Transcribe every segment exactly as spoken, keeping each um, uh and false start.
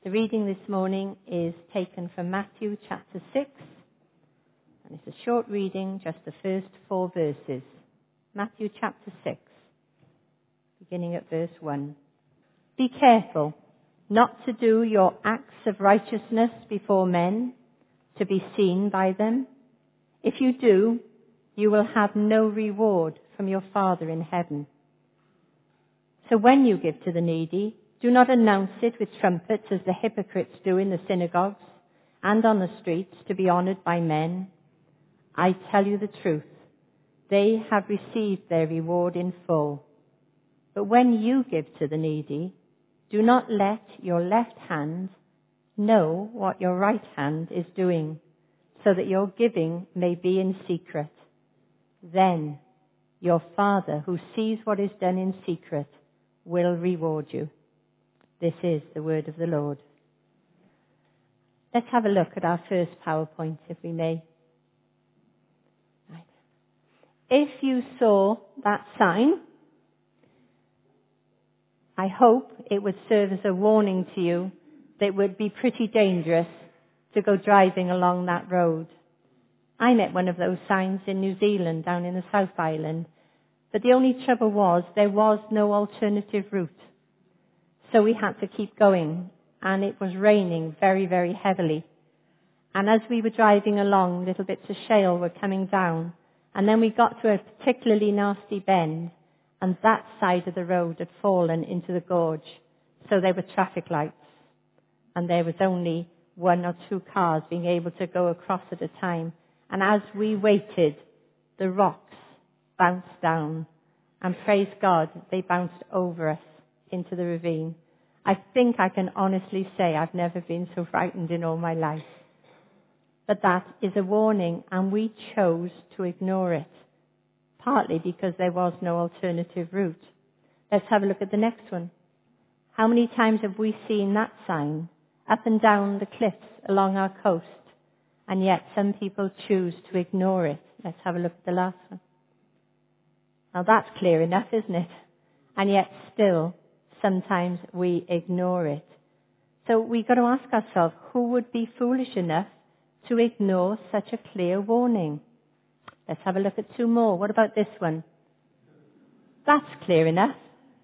The reading this morning is taken from Matthew chapter six, and it's a short reading, just the first four verses. Matthew chapter six, beginning at verse one. Be careful not to do your acts of righteousness before men, to be seen by them. If you do, you will have no reward from your Father in heaven. So when you give to the needy, do not announce it with trumpets as the hypocrites do in the synagogues and on the streets to be honored by men. I tell you the truth, they have received their reward in full. But when you give to the needy, do not let your left hand know what your right hand is doing, so that your giving may be in secret. Then your Father, who sees what is done in secret, will reward you. This is the word of the Lord. Let's have a look at our first PowerPoint, if we may. Right. If you saw that sign, I hope it would serve as a warning to you that it would be pretty dangerous to go driving along that road. I met one of those signs in New Zealand, down in the South Island, but the only trouble was there was no alternative route. So we had to keep going, and it was raining very, very heavily. And as we were driving along, little bits of shale were coming down, and then we got to a particularly nasty bend, and that side of the road had fallen into the gorge. So there were traffic lights, and there was only one or two cars being able to go across at a time. And as we waited, the rocks bounced down, and praise God, they bounced over us into the ravine. I think I can honestly say I've never been so frightened in all my life. But that is a warning, and we chose to ignore it, partly because there was no alternative route. Let's have a look at the next one. How many times have we seen that sign up and down the cliffs along our coast, and yet some people choose to ignore it? Let's have a look at the last one. Now that's clear enough, isn't it? And yet still, sometimes we ignore it. So we've got to ask ourselves, who would be foolish enough to ignore such a clear warning? Let's have a look at two more. What about this one? That's clear enough.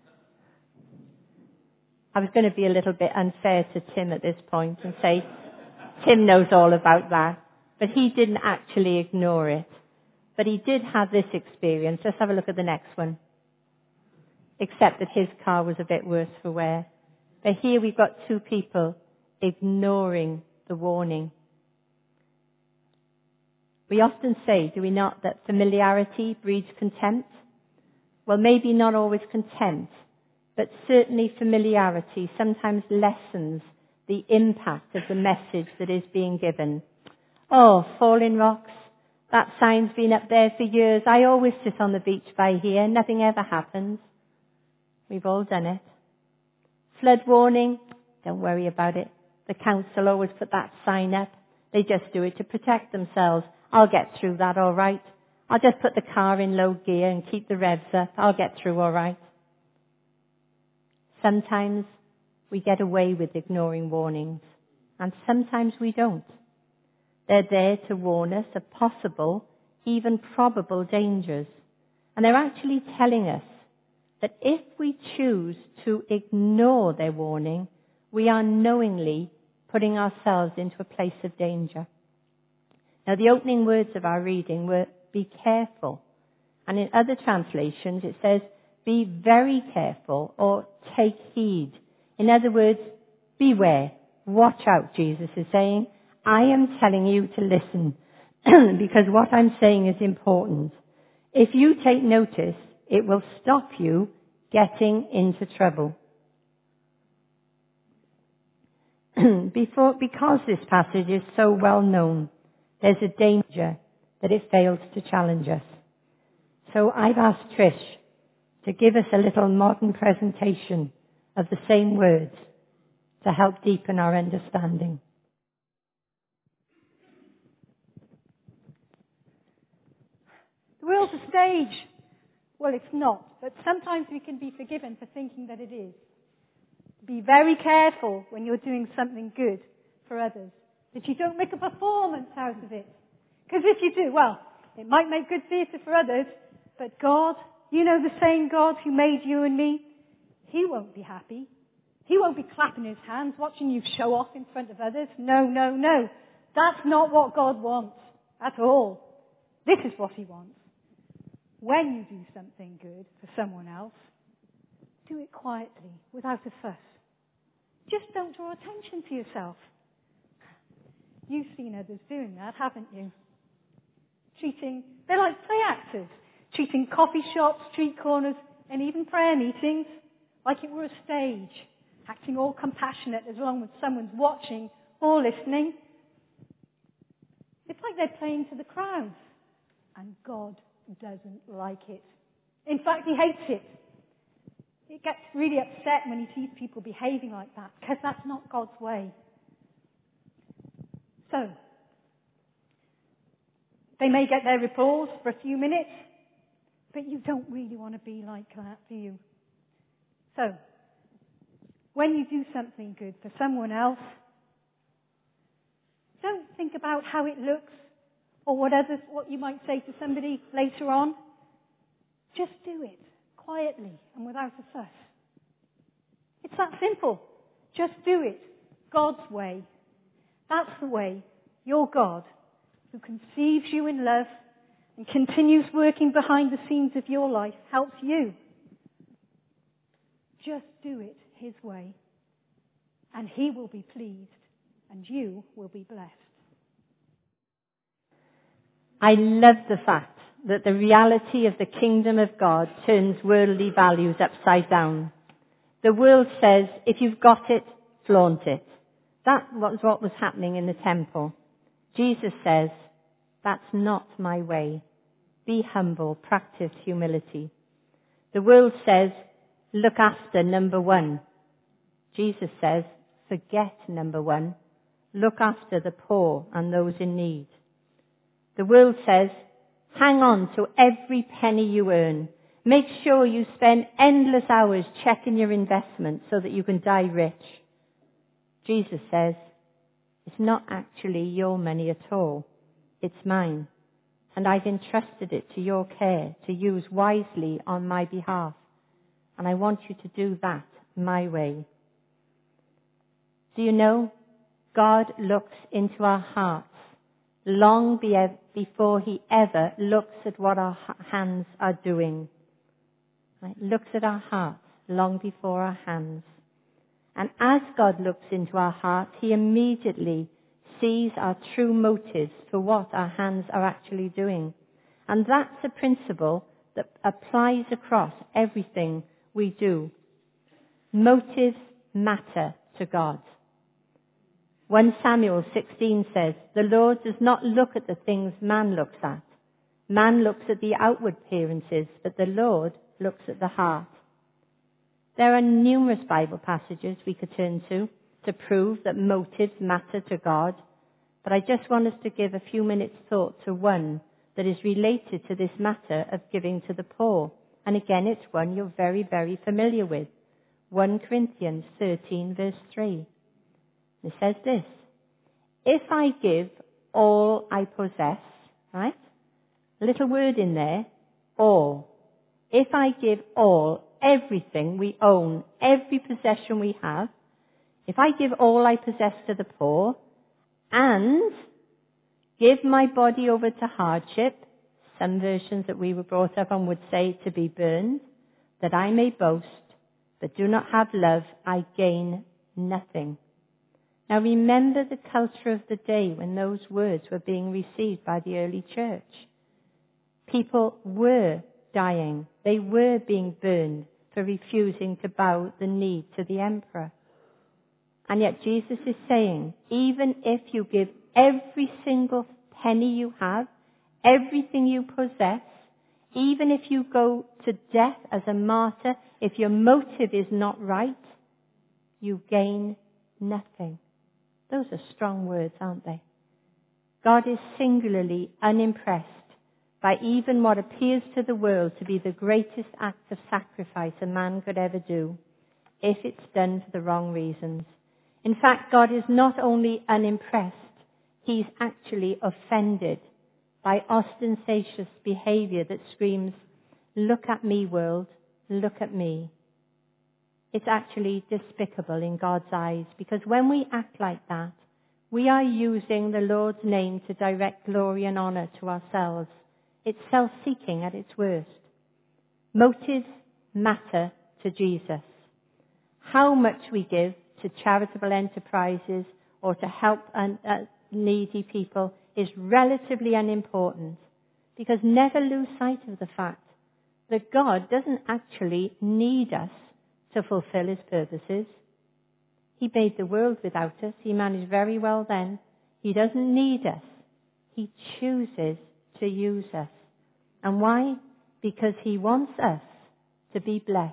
I was going to be a little bit unfair to Tim at this point and say, Tim knows all about that. But he didn't actually ignore it. But he did have this experience. Let's have a look at the next one. Except that his car was a bit worse for wear. But here we've got two people ignoring the warning. We often say, do we not, that familiarity breeds contempt? Well, maybe not always contempt, but certainly familiarity sometimes lessens the impact of the message that is being given. Oh, falling rocks, that sign's been up there for years. I always sit on the beach by here. Nothing ever happens. We've all done it. Flood warning, don't worry about it. The council always put that sign up. They just do it to protect themselves. I'll get through that all right. I'll just put the car in low gear and keep the revs up. I'll get through all right. Sometimes we get away with ignoring warnings, and sometimes we don't. They're there to warn us of possible, even probable dangers. And they're actually telling us that if we choose to ignore their warning, we are knowingly putting ourselves into a place of danger. Now, the opening words of our reading were, be careful. And in other translations, it says, be very careful or take heed. In other words, beware. Watch out, Jesus is saying. I am telling you to listen because what I'm saying is important. If you take notice, it will stop you getting into trouble. Before, because this passage is so well known, there's a danger that it fails to challenge us. So I've asked Trish to give us a little modern presentation of the same words to help deepen our understanding. The world's a stage. Well, it's not, but sometimes we can be forgiven for thinking that it is. Be very careful when you're doing something good for others, that you don't make a performance out of it. Because if you do, well, it might make good theatre for others, but God, you know the same God who made you and me, He won't be happy. He won't be clapping His hands, watching you show off in front of others. No, no, no. That's not what God wants at all. This is what He wants. When you do something good for someone else, do it quietly, without a fuss. Just don't draw attention to yourself. You've seen others doing that, haven't you? Treating, they're like play actors, treating coffee shops, street corners, and even prayer meetings like it were a stage, acting all compassionate as long as someone's watching or listening. It's like they're playing to the crowds, and God doesn't like it. In fact, He hates it. He gets really upset when He sees people behaving like that, because that's not God's way. So, they may get their applause for a few minutes, but you don't really want to be like that, do you? So, when you do something good for someone else, don't think about how it looks or what others, what you might say to somebody later on. Just do it quietly and without a fuss. It's that simple. Just do it God's way. That's the way your God, who conceives you in love and continues working behind the scenes of your life, helps you. Just do it His way, and He will be pleased, and you will be blessed. I love the fact that the reality of the kingdom of God turns worldly values upside down. The world says, if you've got it, flaunt it. That was what was happening in the temple. Jesus says, that's not my way. Be humble, practice humility. The world says, look after number one. Jesus says, forget number one. Look after the poor and those in need. The world says, hang on to every penny you earn. Make sure you spend endless hours checking your investments so that you can die rich. Jesus says, it's not actually your money at all. It's mine. And I've entrusted it to your care to use wisely on my behalf. And I want you to do that my way. Do you know, God looks into our hearts long be- before He ever looks at what our hands are doing. Right? Looks at our hearts long before our hands. And as God looks into our hearts, He immediately sees our true motives for what our hands are actually doing. And that's a principle that applies across everything we do. Motives matter to God. First Samuel sixteen says, the Lord does not look at the things man looks at. Man looks at the outward appearances, but the Lord looks at the heart. There are numerous Bible passages we could turn to to prove that motives matter to God, but I just want us to give a few minutes thought to one that is related to this matter of giving to the poor. And again, it's one you're very, very familiar with. First Corinthians thirteen verse three. It says this, if I give all I possess, right? A little word in there, all. If I give all, everything we own, every possession we have, if I give all I possess to the poor, and give my body over to hardship, some versions that we were brought up on would say to be burned, that I may boast, but do not have love, I gain nothing. Now remember the culture of the day when those words were being received by the early church. People were dying. They were being burned for refusing to bow the knee to the emperor. And yet Jesus is saying, even if you give every single penny you have, everything you possess, even if you go to death as a martyr, if your motive is not right, you gain nothing. Those are strong words, aren't they? God is singularly unimpressed by even what appears to the world to be the greatest act of sacrifice a man could ever do. if it's done for the wrong reasons. In fact, God is not only unimpressed, he's actually offended by ostentatious behavior that screams, "Look at me, world, look at me." It's actually despicable in God's eyes, because when we act like that, we are using the Lord's name to direct glory and honor to ourselves. It's self-seeking at its worst. Motives matter to Jesus. How much we give to charitable enterprises or to help un- uh, needy people is relatively unimportant, because never lose sight of the fact that God doesn't actually need us to fulfill his purposes. He made the world without us. He managed very well then. He doesn't need us. He chooses to use us. And why? Because he wants us to be blessed.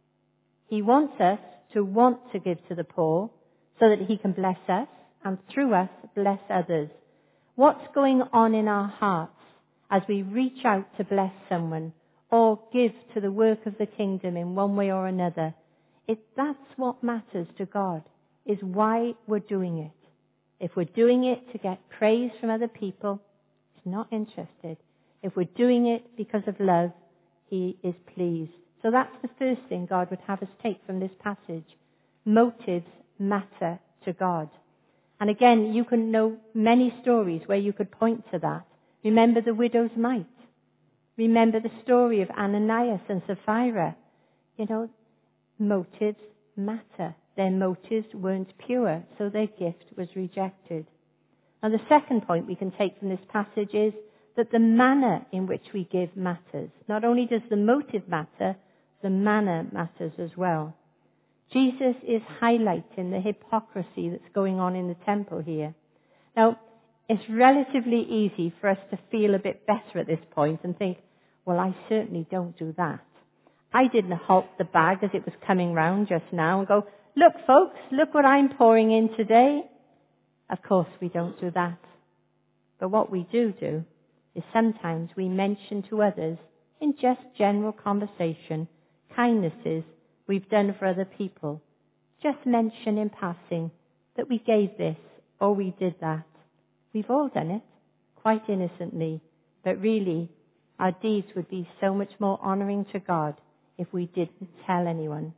He wants us to want to give to the poor so that he can bless us and through us bless others. What's going on in our hearts as we reach out to bless someone or give to the work of the kingdom in one way or another? It, that's what matters to God, is why we're doing it. If we're doing it to get praise from other people, he's not interested. If we're doing it because of love, he is pleased. So that's the first thing God would have us take from this passage. Motives matter to God. And again, you can know many stories where you could point to that. Remember the widow's mite. Remember the story of Ananias and Sapphira. You know, motives matter. Their motives weren't pure, so their gift was rejected. And the second point we can take from this passage is that the manner in which we give matters. Not only does the motive matter, the manner matters as well. Jesus is highlighting the hypocrisy that's going on in the temple here. Now, it's relatively easy for us to feel a bit better at this point and think, well, I certainly don't do that. I didn't halt the bag as it was coming round just now and go, look, folks, look what I'm pouring in today. Of course, we don't do that. But what we do do is sometimes we mention to others in just general conversation kindnesses we've done for other people. Just mention in passing that we gave this or we did that. We've all done it, quite innocently, but really our deeds would be so much more honouring to God if we didn't tell anyone.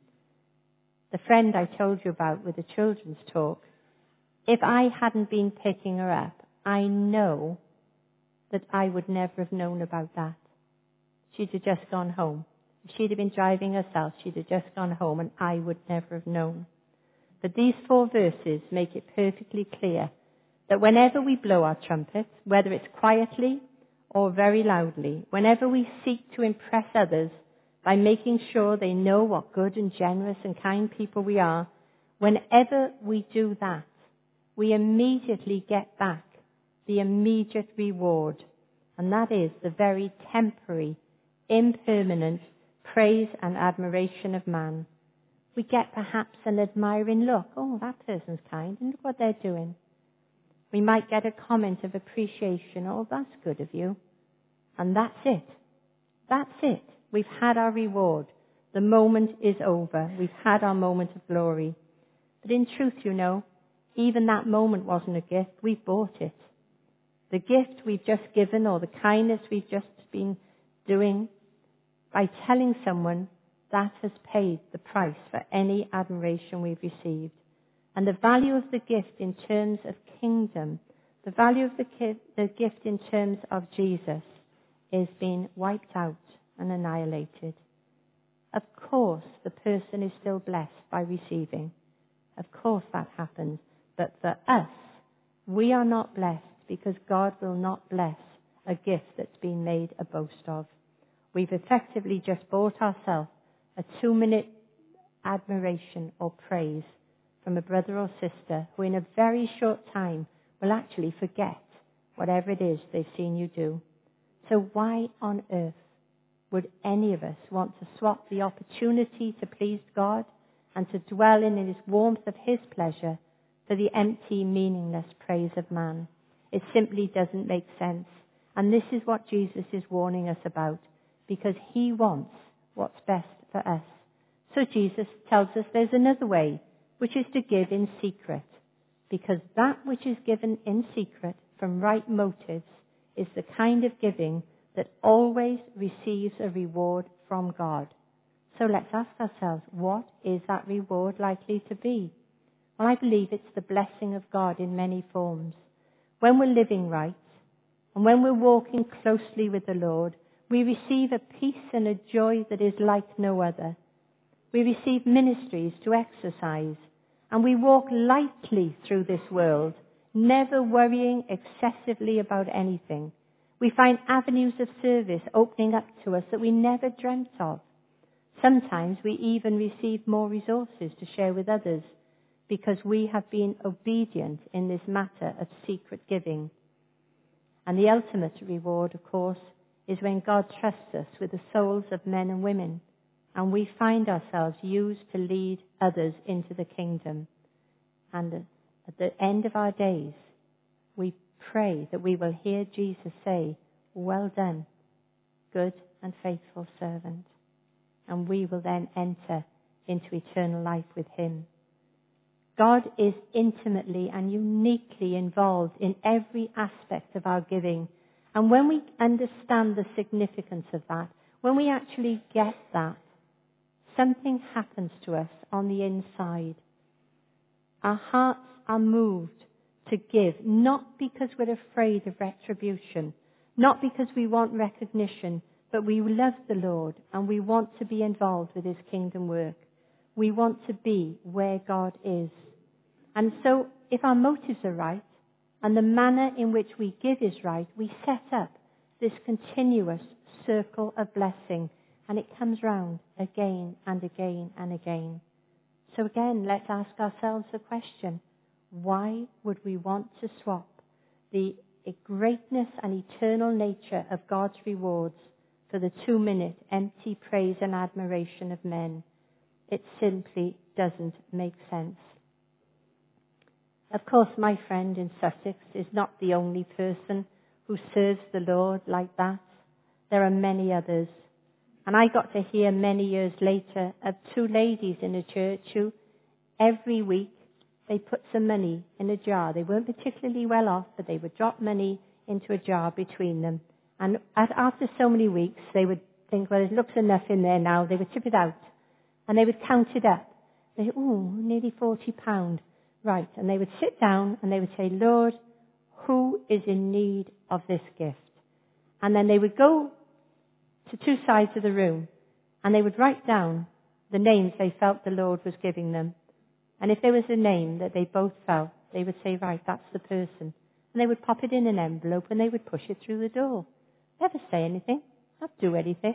The friend I told you about with the children's talk, if I hadn't been picking her up, I know that I would never have known about that. She'd have just gone home. If she'd have been driving herself, she'd have just gone home and I would never have known. But these four verses make it perfectly clear that whenever we blow our trumpet, whether it's quietly or very loudly, whenever we seek to impress others by making sure they know what good and generous and kind people we are, whenever we do that, we immediately get back the immediate reward, and that is the very temporary, impermanent praise and admiration of man. We get perhaps an admiring look. Oh, that person's kind, and look what they're doing. We might get a comment of appreciation. Oh, that's good of you. And that's it. That's it. We've had our reward. The moment is over. We've had our moment of glory. But in truth, you know, even that moment wasn't a gift. We've bought it. The gift we've just given or the kindness we've just been doing, by telling someone, that has paid the price for any admiration we've received. And the value of the gift in terms of kingdom, the value of the, ki- the gift in terms of Jesus is being wiped out and annihilated. Of course, the person is still blessed by receiving. Of course that happens. But for us, we are not blessed because God will not bless a gift that's been made a boast of. We've effectively just bought ourselves a two-minute admiration or praise from a brother or sister who in a very short time will actually forget whatever it is they've seen you do. So why on earth would any of us want to swap the opportunity to please God and to dwell in his warmth of his pleasure for the empty, meaningless praise of man? It simply doesn't make sense. And this is what Jesus is warning us about, because he wants what's best for us. So Jesus tells us there's another way, which is to give in secret, because that which is given in secret from right motives is the kind of giving that always receives a reward from God. So let's ask ourselves, what is that reward likely to be? Well, I believe it's the blessing of God in many forms. When we're living right, and when we're walking closely with the Lord, we receive a peace and a joy that is like no other. We receive ministries to exercise, and we walk lightly through this world, never worrying excessively about anything. We find avenues of service opening up to us that we never dreamt of. Sometimes we even receive more resources to share with others because we have been obedient in this matter of secret giving. And the ultimate reward, of course, is when God trusts us with the souls of men and women, and we find ourselves used to lead others into the kingdom. And at the end of our days, we pray that we will hear Jesus say, "Well done, good and faithful servant." And we will then enter into eternal life with him. God is intimately and uniquely involved in every aspect of our giving. And when we understand the significance of that, when we actually get that, something happens to us on the inside. Our hearts are moved to give, not because we're afraid of retribution, not because we want recognition, but we love the Lord and we want to be involved with his kingdom work. We want to be where God is. And so if our motives are right and the manner in which we give is right, we set up this continuous circle of blessing, and it comes round again and again and again. So again, let's ask ourselves the question, why would we want to swap the greatness and eternal nature of God's rewards for the two-minute empty praise and admiration of men? It simply doesn't make sense. Of course, my friend in Sussex is not the only person who serves the Lord like that. There are many others. And I got to hear many years later of two ladies in a church who every week they put some money in a jar. They weren't particularly well off, but they would drop money into a jar between them. And after so many weeks, they would think, well, it looks enough in there now. They would tip it out. And they would count it up. They said, oh, nearly forty pounds. Right. And they would sit down and they would say, Lord, who is in need of this gift? And then they would go to two sides of the room and they would write down the names they felt the Lord was giving them. And if there was a name that they both felt, they would say, right, that's the person. And they would pop it in an envelope and they would push it through the door. Never say anything, not do anything.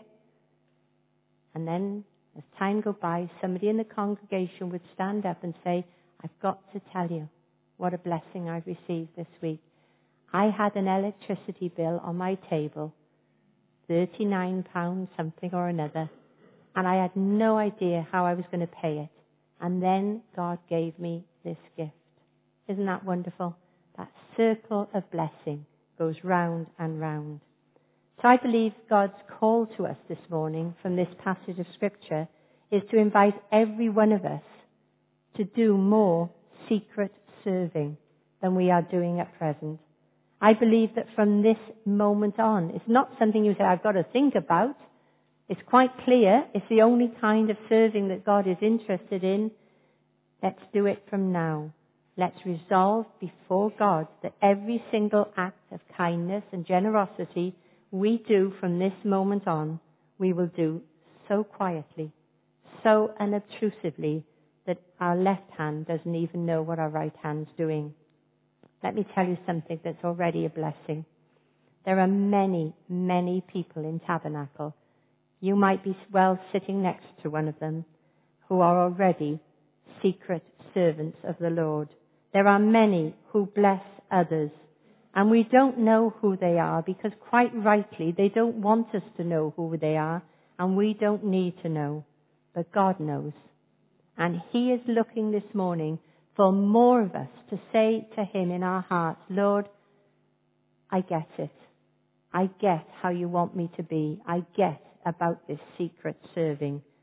And then as time go by, somebody in the congregation would stand up and say, I've got to tell you what a blessing I've received this week. I had an electricity bill on my table, thirty-nine pounds something or another, and I had no idea how I was going to pay it. And then God gave me this gift. Isn't that wonderful? That circle of blessing goes round and round. So I believe God's call to us this morning from this passage of Scripture is to invite every one of us to do more secret serving than we are doing at present. I believe that from this moment on, it's not something you say, I've got to think about. It's quite clear. It's the only kind of serving that God is interested in. Let's do it from now. Let's resolve before God that every single act of kindness and generosity we do from this moment on, we will do so quietly, so unobtrusively, that our left hand doesn't even know what our right hand's doing. Let me tell you something that's already a blessing. There are many, many people in Tabernacle. You might be well sitting next to one of them who are already secret servants of the Lord. There are many who bless others. And we don't know who they are because quite rightly they don't want us to know who they are, and we don't need to know. But God knows. And he is looking this morning for more of us to say to him in our hearts, Lord, I get it. I get how you want me to be. I get about this secret serving.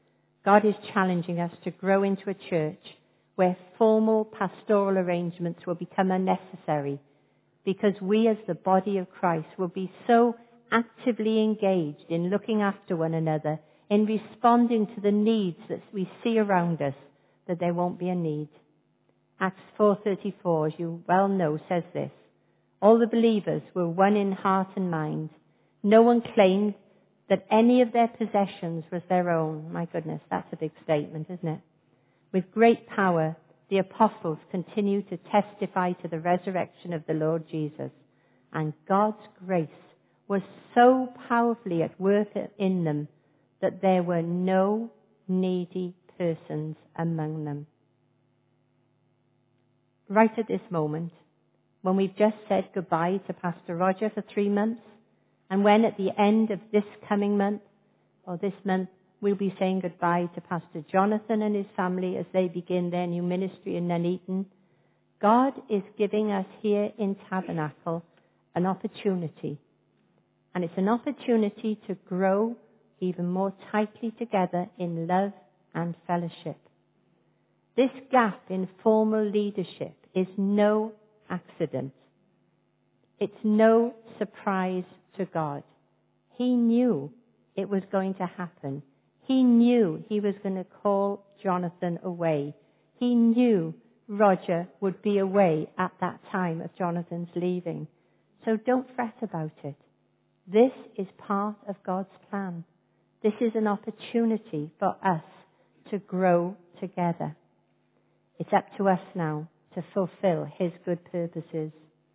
God is challenging us to grow into a church where formal pastoral arrangements will become unnecessary, because we as the body of Christ will be so actively engaged in looking after one another, in responding to the needs that we see around us, that there won't be a need. Acts four thirty-four, as you well know, says this: all the believers were one in heart and mind. No one claimed that any of their possessions was their own. My goodness, that's a big statement, isn't it? With great power, the apostles continued to testify to the resurrection of the Lord Jesus, and God's grace was so powerfully at work in them that there were no needy persons among them. Right at this moment, when we've just said goodbye to Pastor Roger for three months, and when at the end of this coming month, or this month, we'll be saying goodbye to Pastor Jonathan and his family as they begin their new ministry in Nuneaton, God is giving us here in Tabernacle an opportunity. And it's an opportunity to grow even more tightly together in love and fellowship. This gap in formal leadership is no accident. It's no surprise to God. He knew it was going to happen. He knew he was going to call Jonathan away. He knew Roger would be away at that time of Jonathan's leaving. So don't fret about it. This is part of God's plan. This is an opportunity for us to grow together. It's up to us now to fulfill his good purposes.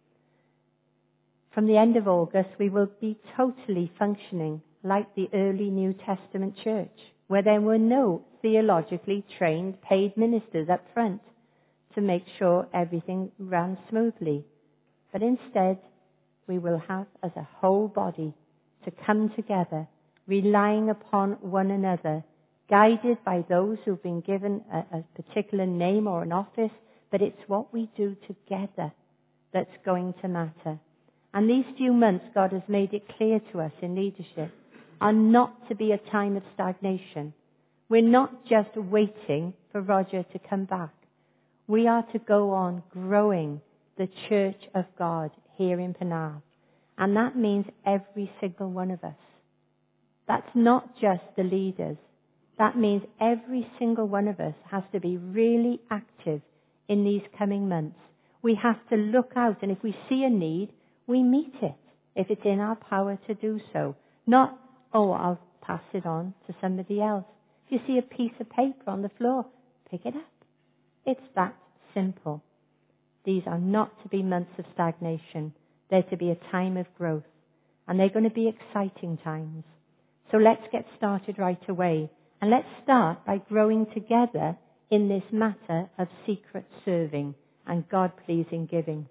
From the end of August, we will be totally functioning like the early New Testament church, where there were no theologically trained paid ministers up front to make sure everything ran smoothly. But instead, we will have as a whole body to come together, relying upon one another, guided by those who've been given a, a particular name or an office, but it's what we do together that's going to matter. And these few months, God has made it clear to us in leadership, are not to be a time of stagnation. We're not just waiting for Roger to come back. We are to go on growing the church of God here in Penarth. And that means every single one of us. That's not just the leaders. That means every single one of us has to be really active in these coming months. We have to look out, and if we see a need, we meet it, if it's in our power to do so. Not, oh, I'll pass it on to somebody else. If you see a piece of paper on the floor, pick it up. It's that simple. These are not to be months of stagnation. They're to be a time of growth. And they're going to be exciting times. So let's get started right away. And let's start by growing together in this matter of secret serving and God-pleasing giving.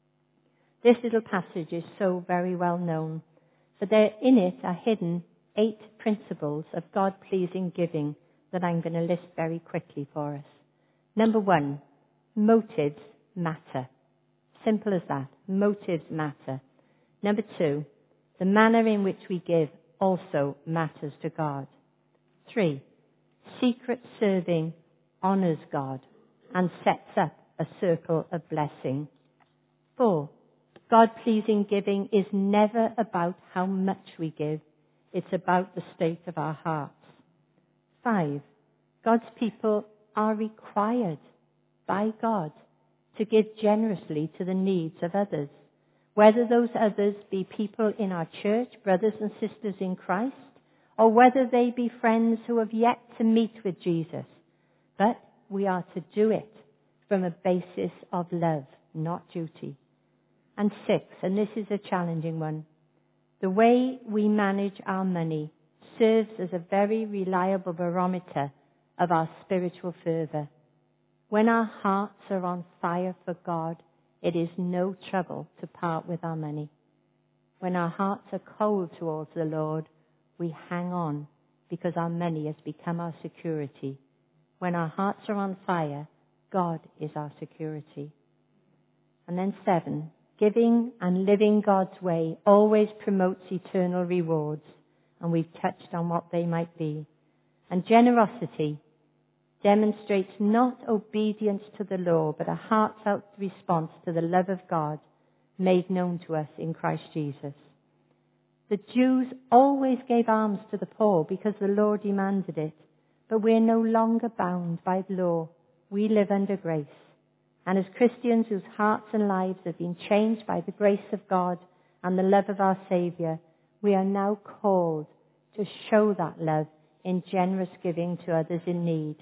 This little passage is so very well known, but there in it are hidden eight principles of God-pleasing giving that I'm going to list very quickly for us. Number one, motives matter. Simple as that. Motives matter. Number two, the manner in which we give also matters to God. Three, secret serving honors God and sets up a circle of blessing. Four, God-pleasing giving is never about how much we give. It's about the state of our hearts. Five, God's people are required by God to give generously to the needs of others, whether those others be people in our church, brothers and sisters in Christ, or whether they be friends who have yet to meet with Jesus. But we are to do it from a basis of love, not duty. And six, and this is a challenging one, the way we manage our money serves as a very reliable barometer of our spiritual fervour. When our hearts are on fire for God, it is no trouble to part with our money. When our hearts are cold towards the Lord, we hang on because our money has become our security. When our hearts are on fire, God is our security. And then seven, giving and living God's way always promotes eternal rewards, and we've touched on what they might be. And generosity demonstrates not obedience to the law, but a heartfelt response to the love of God made known to us in Christ Jesus. The Jews always gave alms to the poor because the law demanded it, but we're no longer bound by the law. We live under grace. And as Christians whose hearts and lives have been changed by the grace of God and the love of our Saviour, we are now called to show that love in generous giving to others in need.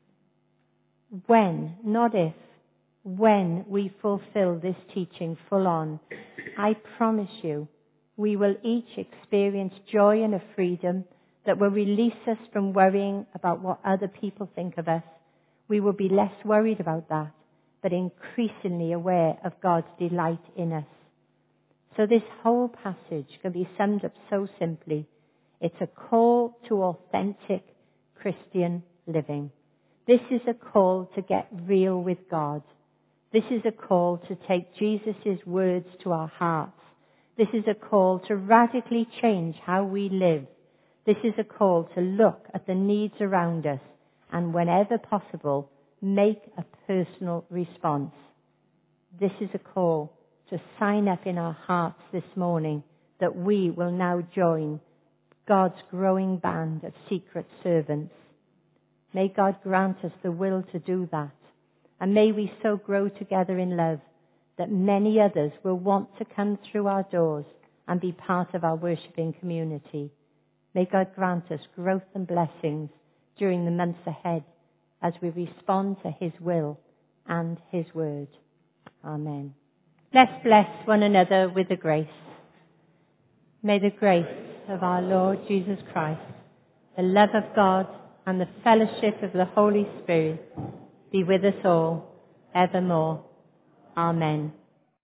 When, not if, when we fulfill this teaching full on, I promise you, we will each experience joy and a freedom that will release us from worrying about what other people think of us. We will be less worried about that, but increasingly aware of God's delight in us. So this whole passage can be summed up so simply. It's a call to authentic Christian living. This is a call to get real with God. This is a call to take Jesus' words to our hearts. This is a call to radically change how we live. This is a call to look at the needs around us and, whenever possible, make a personal response. This is a call to sign up in our hearts this morning that we will now join God's growing band of secret servants. May God grant us the will to do that. And may we so grow together in love that many others will want to come through our doors and be part of our worshipping community. May God grant us growth and blessings during the months ahead as we respond to His will and His word. Amen. Let's bless one another with the grace. May the grace of our Lord Jesus Christ, the love of God, and the fellowship of the Holy Spirit be with us all evermore. Amen.